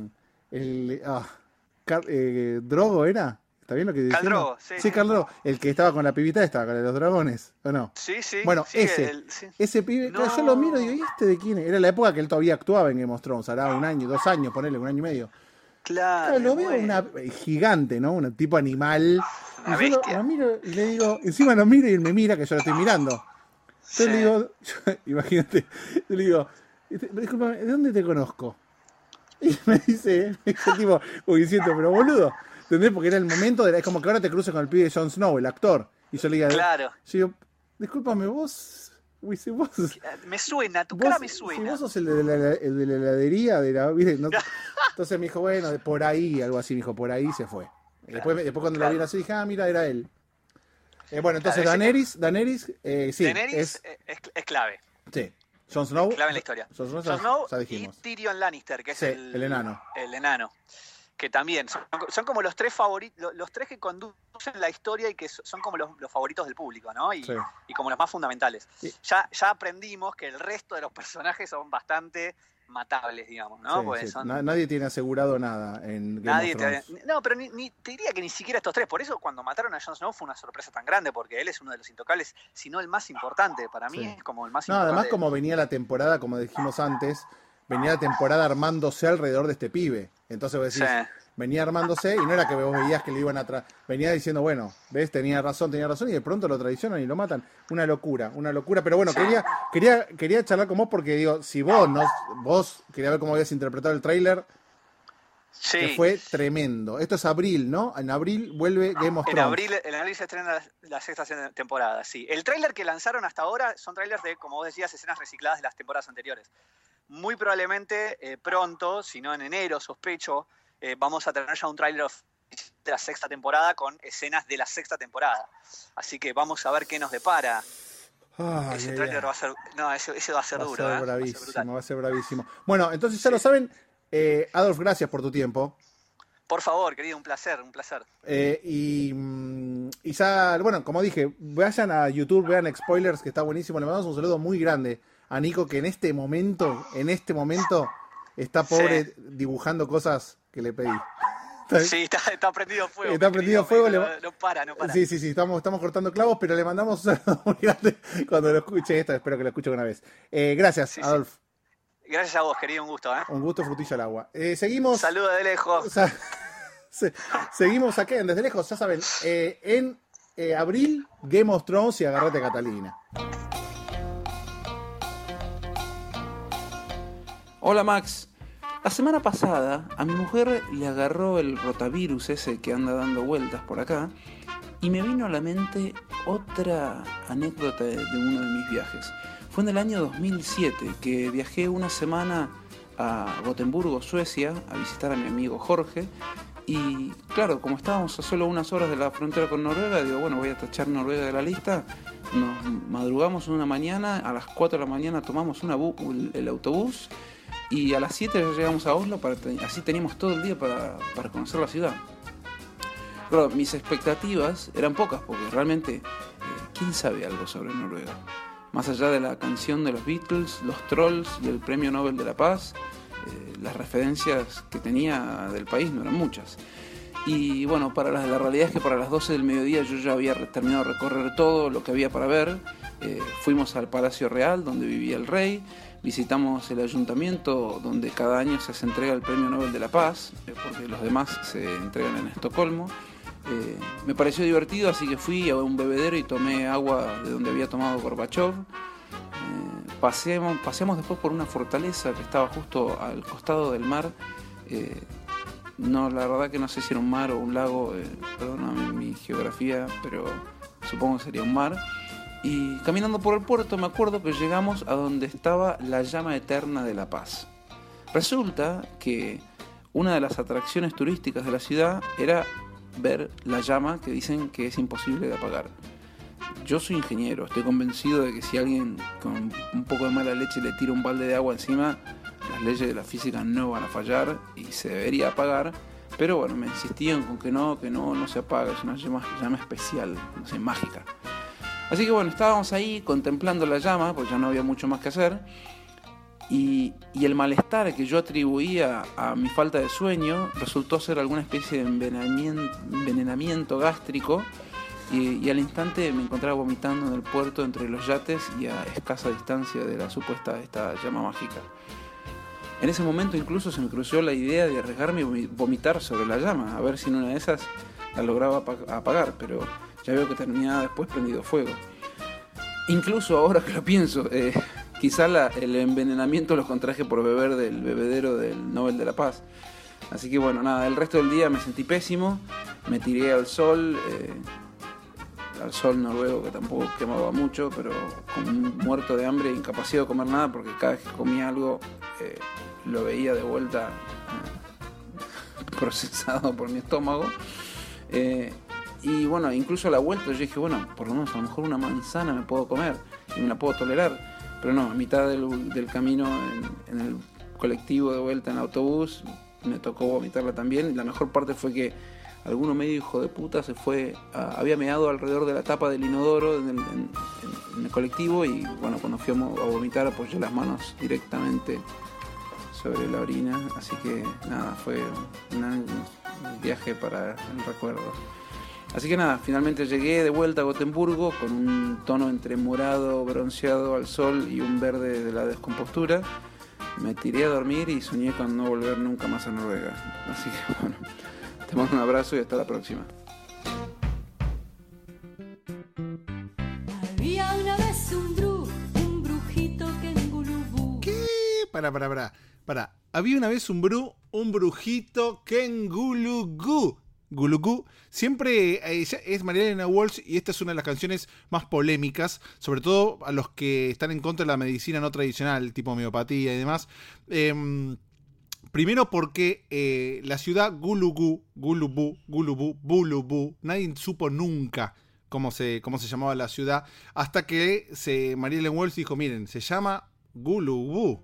Drogo, ¿era? ¿Está bien lo que dice? Khal Drogo, sí, Khal Drogo, el que estaba con la pibita esta, con los dragones, ¿o no? Sí. Bueno, sí, ese pibe, no. Yo lo miro y digo, ¿y este de quién es? Era la época que él todavía actuaba en Game of Thrones, hará 1 año, 2 años, ponele, 1 año y medio. Claro, lo veo gigante, ¿no? Un tipo animal. Una bestia. Lo miro y le digo, encima lo miro y él me mira, que yo lo estoy mirando. Entonces le digo, imagínate, yo le digo, disculpa, ¿de dónde te conozco? Y me dice tipo, uy, siento, pero boludo. ¿Entendés? Porque era el momento, es como que ahora te cruces con el pibe de Jon Snow, el actor. Y yo le digo, claro. Yo digo, discúlpame, vos. Me suena, tu cara me suena. Si vos sos el de la heladería, ¿viste? No, entonces me dijo, bueno, por ahí, algo así, me dijo, por ahí se fue. Claro, después cuando lo vi así, dije, mira, era él. Bueno, entonces Daenerys, sí. Daenerys es clave. Sí. Jon Snow. Clave en la historia. Jon Snow y Tyrion Lannister, que es el enano. El enano. Que también son como los 3 favoritos, los 3 que conducen la historia y que son como los favoritos del público, ¿no? Y como los más fundamentales. Sí. Ya aprendimos que el resto de los personajes son bastante matables, digamos, ¿no? Sí, nadie tiene asegurado nada en Game of Thrones. No, pero te diría que ni siquiera estos 3. Por eso cuando mataron a Jon Snow fue una sorpresa tan grande, porque él es uno de los intocables, si no el más importante. Para mí es como el más importante. Además como venía la temporada, como dijimos antes, venía la temporada armándose alrededor de este pibe. Entonces vos decís, venía armándose y no era que vos veías que le iban atrás. Venía diciendo, bueno, ves, tenía razón, y de pronto lo traicionan y lo matan. Una locura. Pero bueno, quería charlar con vos porque digo, si vos quería ver cómo habías interpretado el tráiler, que fue tremendo. Esto es abril, ¿no? En abril vuelve Game of Thrones. En abril se estrena la 6ª temporada, sí. El tráiler que lanzaron hasta ahora son trailers de, como vos decías, escenas recicladas de las temporadas anteriores. Muy probablemente pronto, si no en enero, sospecho, vamos a tener ya un tráiler de la 6ª temporada con escenas de la 6ª temporada. Así que vamos a ver qué nos depara. Ese tráiler va a ser... No, ese va a ser duro. Va a ser bravísimo. Bueno, entonces ya lo saben. Adolf, gracias por tu tiempo. Por favor, querido, un placer. Y ya, bueno, como dije, vayan a YouTube, vean Spoilers, que está buenísimo. Le mandamos un saludo muy grande a Nico, que en este momento está pobre dibujando cosas que le pedí. Sí, está prendido fuego. Está prendido fuego. No para. Sí, estamos cortando clavos, pero le mandamos un saludo muy grande cuando lo escuche esto. Espero que lo escuche una vez. Gracias, Adolf. Gracias a vos, querido, un gusto. Un gusto, frutilla al agua. Seguimos. Saludos de lejos. Seguimos acá en Desde Lejos, ya saben, en abril, Game of Thrones y Agarrate Catalina. Hola Max, la semana pasada a mi mujer le agarró el rotavirus ese que anda dando vueltas por acá y me vino a la mente otra anécdota de uno de mis viajes. Fue en el año 2007 que viajé una semana a Gotemburgo, Suecia, a visitar a mi amigo Jorge. Y claro, como estábamos a solo unas horas de la frontera con Noruega, digo, bueno, voy a tachar Noruega de la lista. Nos madrugamos una mañana, a las 4 de la mañana tomamos el autobús y a las 7 ya llegamos a Oslo, así teníamos todo el día para conocer la ciudad. Claro, mis expectativas eran pocas porque realmente, ¿quién sabe algo sobre Noruega? Más allá de la canción de los Beatles, los trolls del Premio Nobel de la Paz, las referencias que tenía del país no eran muchas. Y bueno, la realidad es que para las 12 del mediodía yo ya había terminado de recorrer todo lo que había para ver. Fuimos al Palacio Real, donde vivía el rey. Visitamos el ayuntamiento, donde cada año se entrega el Premio Nobel de la Paz, porque los demás se entregan en Estocolmo. Me pareció divertido, así que fui a un bebedero y tomé agua de donde había tomado Gorbachev. Paseamos después por una fortaleza que estaba justo al costado del mar. No, la verdad que no sé si era un mar o un lago, perdóname mi geografía, pero supongo que sería un mar. Y caminando por el puerto me acuerdo que llegamos a donde estaba la llama eterna de La Paz. Resulta que una de las atracciones turísticas de la ciudad era ver la llama que dicen que es imposible de apagar. Yo soy ingeniero, estoy convencido de que si alguien con un poco de mala leche le tira un balde de agua encima, las leyes de la física no van a fallar y se debería apagar. Pero bueno, me insistían con que no se apaga, es una llama especial, no sé, mágica. Así que bueno, estábamos ahí contemplando la llama, pues ya no había mucho más que hacer. Y el malestar que yo atribuía a mi falta de sueño resultó ser alguna especie de envenenamiento gástrico. Y al instante me encontraba vomitando en el puerto entre los yates y a escasa distancia de la supuesta esta llama mágica. En ese momento incluso se me cruzó la idea de arriesgarme y vomitar sobre la llama, a ver si en una de esas la lograba apagar, pero ya veo que terminaba después prendido fuego. Incluso ahora que lo pienso, quizá el envenenamiento lo contraje por beber del bebedero del Nobel de la Paz. Así que bueno, nada, el resto del día me sentí pésimo, me tiré al sol noruego, que tampoco quemaba mucho, pero como un muerto de hambre, incapacitado de comer nada, porque cada vez que comía algo lo veía de vuelta procesado por mi estómago. Y bueno, incluso a la vuelta yo dije, bueno, por lo menos a lo mejor una manzana me puedo comer y me la puedo tolerar. Pero no, a mitad del camino en el colectivo de vuelta en el autobús me tocó vomitarla también. Y la mejor parte fue que alguno medio hijo de puta se fue, había meado alrededor de la tapa del inodoro en el colectivo, y bueno, cuando fui a vomitar apoyé las manos directamente sobre la orina. Así que nada, fue un viaje para el recuerdo. Así que nada, finalmente llegué de vuelta a Gotemburgo con un tono entre morado, bronceado al sol y un verde de la descompostura. Me tiré a dormir y soñé con no volver nunca más a Noruega. Así que bueno, te mando un abrazo y hasta la próxima. Había una vez un brujito que en Gulubú. ¿Qué? Para. Había una vez un brujito que en Gulugú. Siempre es María Elena Walsh, y esta es una de las canciones más polémicas, sobre todo a los que están en contra de la medicina no tradicional, tipo homeopatía y demás. Primero porque la ciudad Gulubú, nadie supo nunca cómo se llamaba la ciudad, hasta que María Elena Walsh dijo, miren, se llama Gulubú.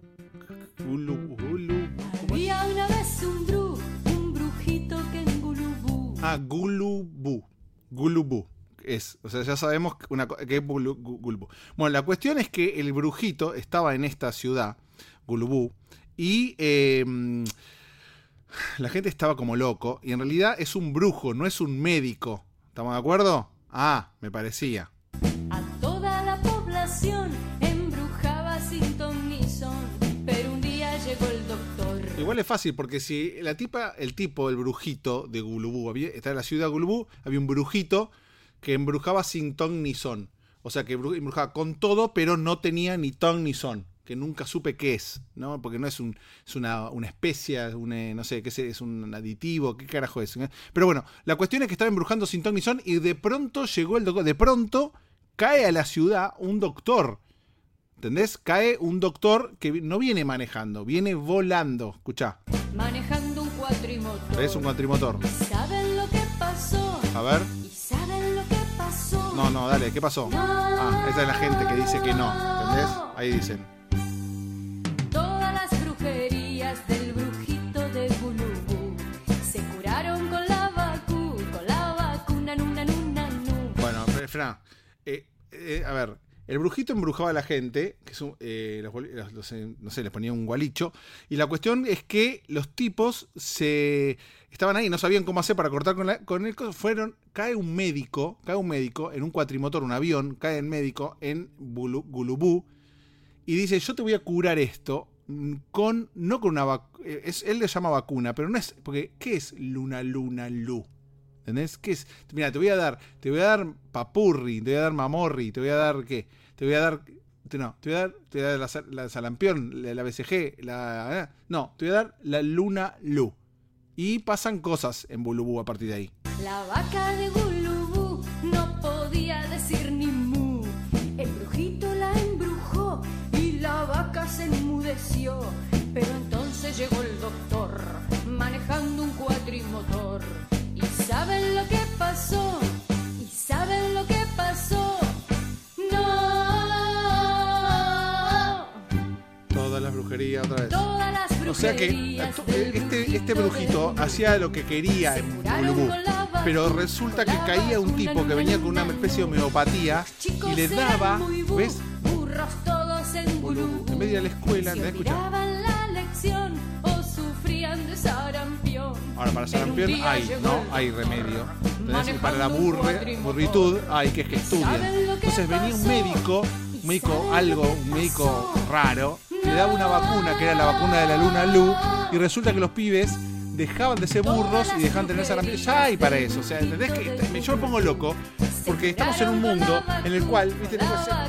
Había una vez un brujito que en Gulubú. Gulubú. O sea, ya sabemos que es Gulubú. Bueno, la cuestión es que el brujito estaba en esta ciudad, Gulubú, y la gente estaba como loco, y en realidad es un brujo, no es un médico. ¿Estamos de acuerdo? Me parecía. A toda la población embrujaba sin ton ni son, pero un día llegó el doctor. Igual es fácil, porque si el brujito de Gulubú, está en la ciudad de Gulubú, había un brujito que embrujaba sin ton ni son. O sea, que embrujaba con todo, pero no tenía ni ton ni son. Que nunca supe qué es, ¿no? Porque no es una especia, no sé, qué es un aditivo, qué carajo es. Pero bueno, la cuestión es que estaba embrujando sin ton ni son, y de pronto llegó el doctor. De pronto cae a la ciudad un doctor. ¿Entendés? Cae un doctor que no viene manejando, viene volando. Escuchá. Manejando un cuatrimotor. Es un cuatrimotor. ¿Saben lo que pasó? A ver. ¿Y saben lo que pasó? No, dale, ¿qué pasó? No. Esa es la gente que dice que no. ¿Entendés? Ahí dicen. Todas las brujerías del brujito de Gulubú se curaron con la vacuna, nuna. Bueno, Fran, a ver, el brujito embrujaba a la gente, que no sé, les ponía un gualicho, y la cuestión es que los tipos estaban ahí, no sabían cómo hacer para cortar con él, cae un médico en un cuatrimotor, un avión, cae el médico en Gulubú, y dice, yo te voy a curar esto no con una vacuna, él le llama vacuna, pero no es, porque ¿qué es luna, lu? ¿Entendés? ¿Qué es? Mira, te voy a dar papurri, te voy a dar mamorri, te voy a dar ¿qué? Te voy a dar la salampión, la BCG, te voy a dar la luna lu. Y pasan cosas en Bulubú a partir de ahí. La vaca de Gulubú no podía decir ni mu. El brujito la embrujó y la vaca se enmudeció. Pero entonces llegó el doctor manejando un cuatrimotor. ¿Y saben lo que pasó? ¿Y saben lo que pasó? ¡No! Todas las brujerías otra vez. Todas las brujerías. O sea que este brujito hacía lo que quería en Bulubú. Pero resulta que caía un tipo que venía con una especie de homeopatía y le daba, ¿ves? Burros todos en Bulubú. En medio de la escuela, ¿te escuchas? la lección o sufrían de sarampión. Ahora, para sarampión hay remedio. Entonces, para la burritud hay que estudien. Entonces venía un médico raro, le daba una vacuna que era la vacuna de la luna Lu, y resulta que los pibes dejaban de ser burros y dejaban de tener sarampión. Ya hay para eso, o sea, ¿entendés? Que yo me pongo loco porque estamos en un mundo en el cual, ¿viste? Ha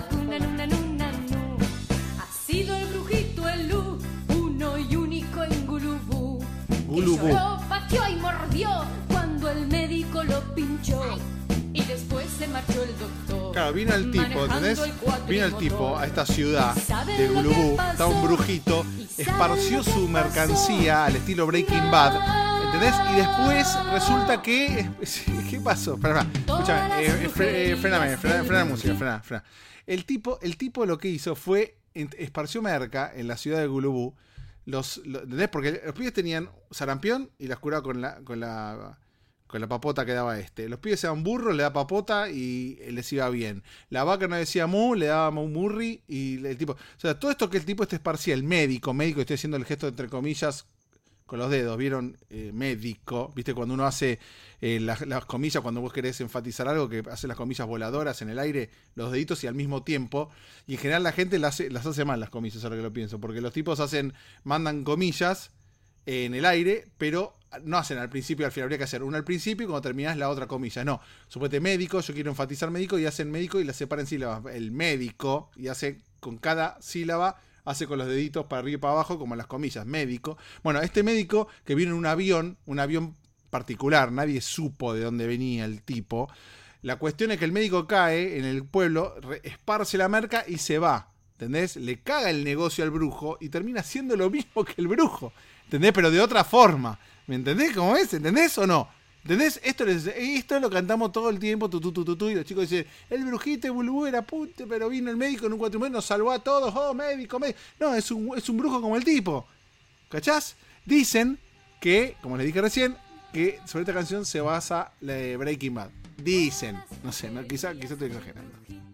sido el brujito el Lu, uno y único en Gulubú. Gulubú. Que lloró, pateó y mordió cuando el médico lo pinchó. Y después se marchó el doctor. Claro, vino el tipo, ¿entendés? Vino el tipo a esta ciudad de Gulubú, estaba un brujito, esparció su mercancía al estilo Breaking Bad, ¿entendés? Y después resulta que... ¿Qué pasó? Espera, escúchame, frena la música, frena. El tipo lo que hizo fue esparció merca en la ciudad de Gulubú, ¿entendés? Porque los pibes tenían sarampión y las curaba con la papota que daba este. Los pibes eran burros, le daba papota y les iba bien. La vaca no decía mu, le daba murri y el tipo... O sea, todo esto que el tipo esparcía, el médico, estoy haciendo el gesto entre comillas con los dedos, ¿vieron? Médico, ¿viste? Cuando uno hace las comillas, cuando vos querés enfatizar algo, que hace las comillas voladoras en el aire, los deditos y al mismo tiempo. Y en general la gente las hace mal las comillas, ahora que lo pienso, porque los tipos mandan comillas en el aire, pero no hacen al principio y al final. Habría que hacer una al principio y cuando terminás la otra comilla. No, suponete médico, yo quiero enfatizar médico y hacen médico y la separan sílabas. El médico, y hace con cada sílaba, hace con los deditos para arriba y para abajo como las comillas, médico. Bueno, este médico que vino en un avión particular, nadie supo de dónde venía el tipo. La cuestión es que el médico cae en el pueblo, esparce la merca y se va, ¿entendés? Le caga el negocio al brujo y termina haciendo lo mismo que el brujo, ¿entendés? Pero de otra forma. ¿Me entendés cómo es? ¿Entendés o no? ¿Entendés? Esto lo cantamos todo el tiempo, y los chicos dicen, el brujito de Bulubú era puto, pero vino el médico en un cuatrimotor, nos salvó a todos, médico. No, es un brujo como el tipo. ¿Cachás? Dicen que, como les dije recién, que sobre esta canción se basa la de Breaking Bad. Dicen, no sé, quizá estoy exagerando.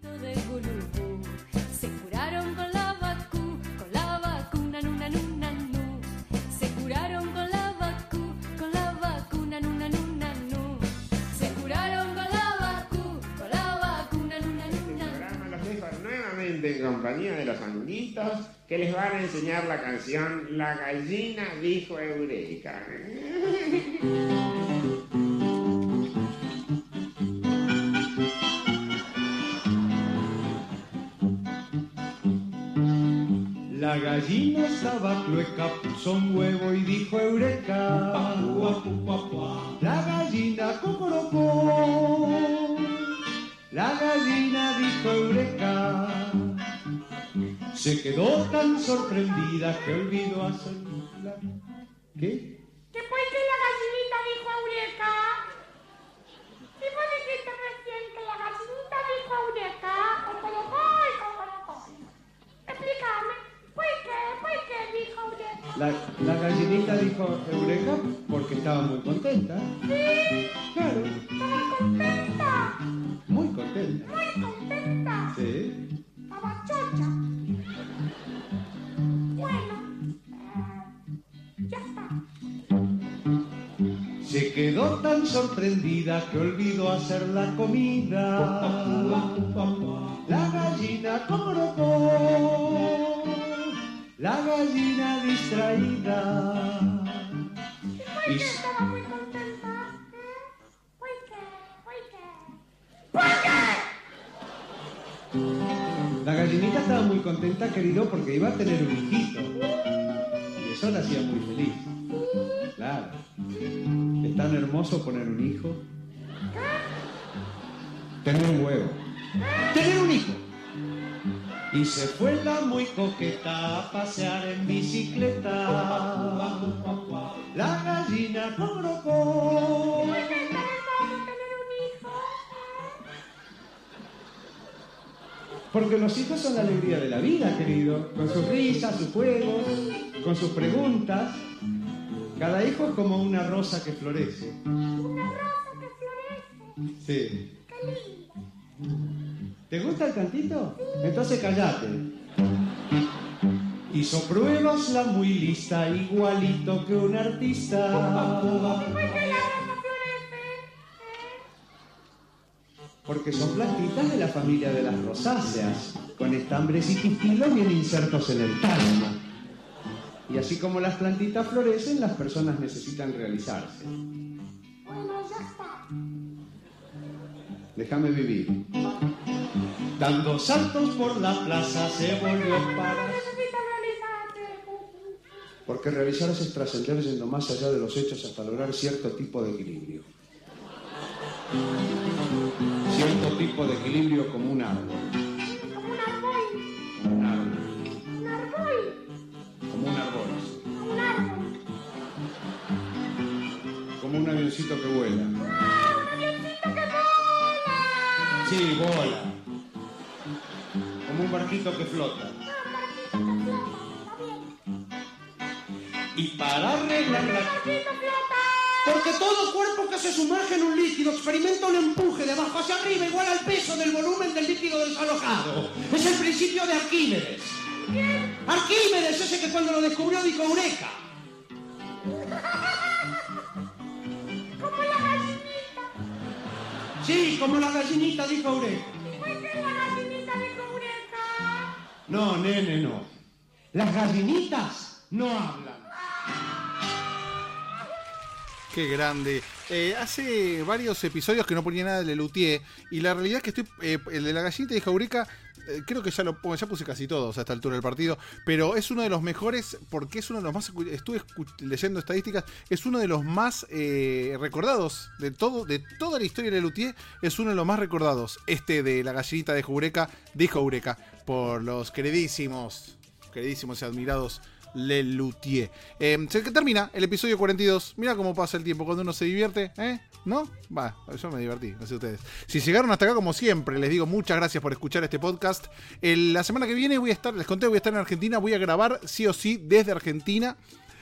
Se curaron con la vacuna, nuna, nuna, nu. Se curaron con la vacuna, nuna, nuna, nu. Se curaron con la vacuna, nuna, nuna. Los dejo nuevamente en compañía de los anulitos que les van a enseñar la canción La gallina dijo Eureka. La gallina estaba clueca, puso un huevo y dijo Eureka. La gallina cocorocó. La gallina dijo Eureka. Se quedó tan sorprendida que olvidó hacerla. ¿Qué? ¿Qué fue que la gallinita dijo Eureka? ¿Y vos dijiste recién que la gallinita dijo Eureka? Cocorocó y cocorocó. Explícame. ¿Por qué dijo Eureka? La gallinita dijo Eureka porque estaba muy contenta. ¿Sí? Claro. ¿Estaba contenta? Muy contenta. Muy contenta. Sí. Estaba chocha. Bueno, ya está. Se quedó tan sorprendida que olvidó hacer la comida. La gallina cocorocó. La gallina distraída. ¿Y por qué estaba muy contenta? ¿Por qué? La gallinita estaba muy contenta, querido, porque iba a tener un hijito. Y eso la hacía muy feliz. Claro. tan hermoso poner un hijo? Tener un huevo. Tener un hijo. Y se fue la muy coqueta a pasear en bicicleta. La gallina cobrocó. ¿No es tan hermoso tener un hijo? Porque los hijos son la alegría de la vida, querido. Con sus risas, sus juegos, con sus preguntas. Cada hijo es como una rosa que florece. Una rosa que florece. Sí. Qué lindo. ¿Te gusta el cantito? Entonces callate. Hizo pruebas la muy lista, igualito que un artista. ¿Por qué la rosa florece? Porque son plantitas de la familia de las rosáceas, con estambres y pistilos bien insertos en el tálamo. Y así como las plantitas florecen, las personas necesitan realizarse. Bueno, ya está. Déjame vivir. Dando saltos por la plaza se volvió para... Necesito realizarte. Porque realizarse es trascender yendo más allá de los hechos hasta lograr cierto tipo de equilibrio. Cierto tipo de equilibrio como un árbol. Como un árbol. Como un árbol. Un árbol. Como un árbol. Como un árbol. Como un avioncito que vuela. ¡Ah, un avioncito que mola! Sí, bola. Como un barquito que flota. Ah, un barquito que flota. Está bien. Y para arreglar ¡El la... barquito flota! Porque todo cuerpo que se sumerge en un líquido experimenta un empuje de abajo hacia arriba igual al peso del volumen del líquido desalojado. Es el principio de Arquímedes. ¿Quién? Arquímedes, ese que cuando lo descubrió dijo Eureka. Como la gallinita. Sí, como la gallinita dijo Eureka. ¿Y por qué la gallinita dijo Eureka? No, nene, no. Las gallinitas no hablan. Qué grande. Hace varios episodios que no ponía nada de Lelutier. Y la realidad es que el de la gallinita de Eureka, creo que ya puse casi todos a esta altura del partido. Pero es uno de los mejores, porque es uno de los más. Estuve leyendo estadísticas. Es uno de los más recordados de toda la historia de Lelutier. Es uno de los más recordados. Este de la gallinita de Eureka, dijo Eureka. Por los queridísimos y admirados Lelutier. Se termina el episodio 42. Mira cómo pasa el tiempo cuando uno se divierte, ¿no? Va, yo me divertí, no sé ustedes. Si llegaron hasta acá, como siempre, les digo muchas gracias por escuchar este podcast. La semana que viene voy a estar en Argentina. Voy a grabar sí o sí desde Argentina.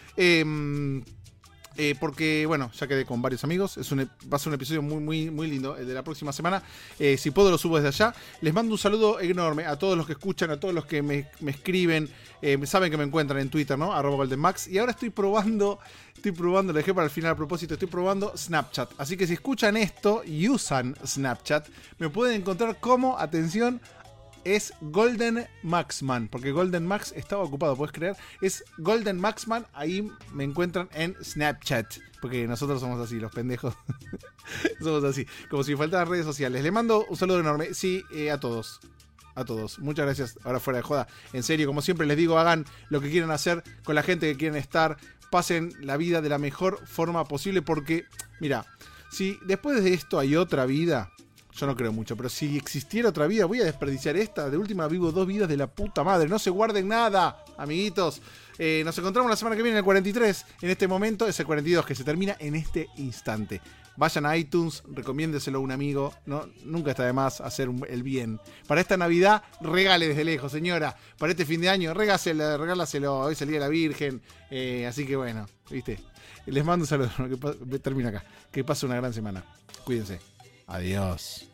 Porque, bueno, ya quedé con varios amigos. Va a ser un episodio muy, muy lindo el de la próxima semana. Si puedo, lo subo desde allá. Les mando un saludo enorme a todos los que escuchan, a todos los que me escriben. Saben que me encuentran en Twitter, ¿no? @goldenmax. Y ahora estoy probando, lo dejé para el final a propósito, estoy probando Snapchat. Así que si escuchan esto y usan Snapchat, me pueden encontrar como, atención, es Golden Maxman, porque Golden Max estaba ocupado, ¿puedes creer? Es Golden Maxman, ahí me encuentran en Snapchat, porque nosotros somos así, los pendejos. Somos así, como si faltaran redes sociales. Le mando un saludo enorme, sí, a todos. Muchas gracias, ahora fuera de joda. En serio, como siempre les digo, hagan lo que quieran hacer con la gente que quieren estar. Pasen la vida de la mejor forma posible, porque, mira, si después de esto hay otra vida... Yo no creo mucho, pero si existiera otra vida, voy a desperdiciar esta. De última vivo 2 vidas de la puta madre. No se guarden nada, amiguitos. Nos encontramos la semana que viene en el 43. En este momento es el 42 que se termina en este instante. Vayan a iTunes, recomiéndeselo a un amigo. No, nunca está de más hacer el bien. Para esta Navidad, regale desde lejos, señora. Para este fin de año, regálaselo. Hoy es el Día de la Virgen. Así que bueno, ¿viste? Les mando un saludo. Que termino acá. Que pase una gran semana. Cuídense. Adiós.